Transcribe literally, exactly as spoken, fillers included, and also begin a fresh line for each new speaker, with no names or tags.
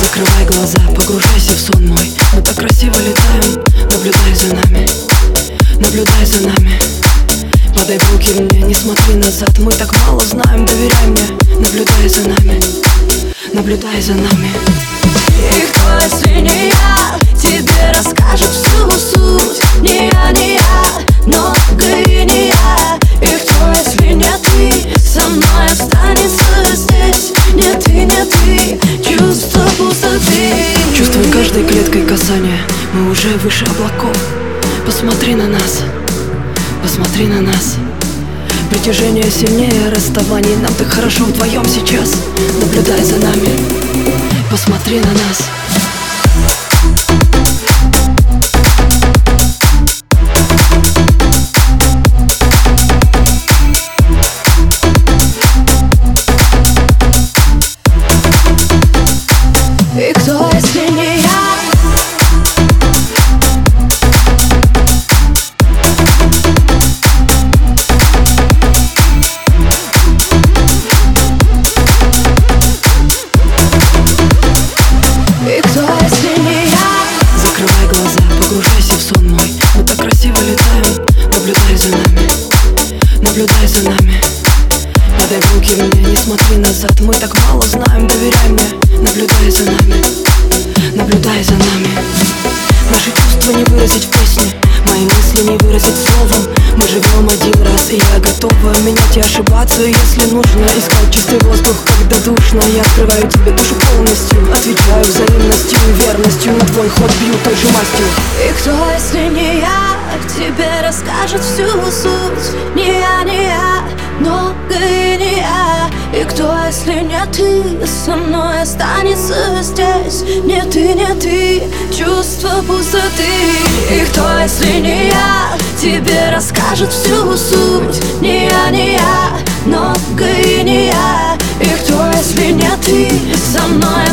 Закрывай глаза, погружайся в сон мой. Мы так красиво летаем, наблюдай за нами, наблюдай за нами. Подай руки мне, не смотри назад. Мы так мало знаем, доверяй мне. Наблюдай за нами, наблюдай за нами.
И кто, если не я, тебе расскажет всю суть? Не я, не я, но и не я. И кто, если не ты, со мной останется здесь? Не ты, не ты, чувство пустоты.
Чувствуй каждой клеткой касания, мы уже выше облаков. Посмотри на нас, посмотри на нас. Притяжение сильнее расставаний. Нам так хорошо вдвоем сейчас. Наблюдай за нами, посмотри на нас.
И кто, если не я? И кто, если не я?
Закрывай глаза, погружайся в сон мой. Мы так красиво летаем, наблюдай за нами, наблюдай за нами. Подай руки мне, не смотри назад. Мы так мало знаем, доверяй мне. Наблюдай за нами, наблюдай за нами. Наши чувства не выразить в песне, мои мысли не выразить словом. Мы живем один раз, и я готова менять и ошибаться, если нужно. Искать чистый воздух, когда душно. Я открываю тебе душу полностью, отвечаю взаимностью и верностью. На твой ход бью той же мастью.
И кто, если не я, тебе расскажет всю суть? Не я, не я, но и не я. И кто, если не ты, со мной останется здесь? Не ты, не ты, чувство пустоты. И кто, если не я, тебе расскажет всю суть? Не я, не я, но и не я. И кто, если не ты, со мной